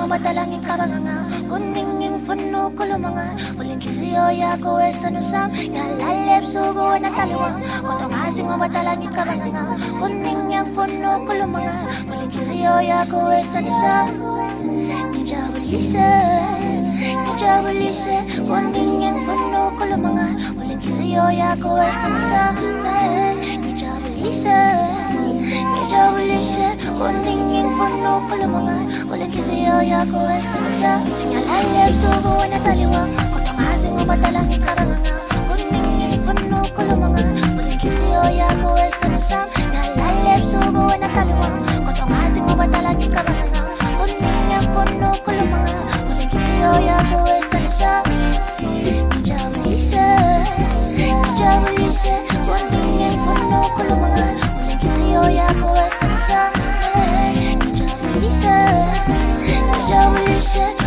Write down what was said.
ngoba ngicabanga kuningi ngifuna ukukhuluma vula inhliziyo yakho wesithandwa sami ngalala ebusuku wena mdali wami kodwa ngazi ngoba ngicabanga kuningi ngifuna ukukhuluma vula inhliziyo yakho wesithandwa sami ngijabulise kuningi ngifuna ukukhuluma vula inhliziyo yakho wesithandwa sami ngijabulise kuningi ngifuna ukukhuluma vula inhliziyo yakho wesithandwa sami ngalala ebusuku wena mdali wami kodwa ngazi ngoba ngicabanga kuningi ngifuna ukukhuluma vula inhliziyo yakho wesithandwa sami ngalala ebusuku wena mdali wami kodwa ngazi ngoba ngicabanga kuningi ngifuna ukukhuluma vula inhliziyo yakho wesithandwa sami ngijabulise kuningi ngifuna ukukhuluma vula inhliziyo yakho wesithandwa sami ngijabulise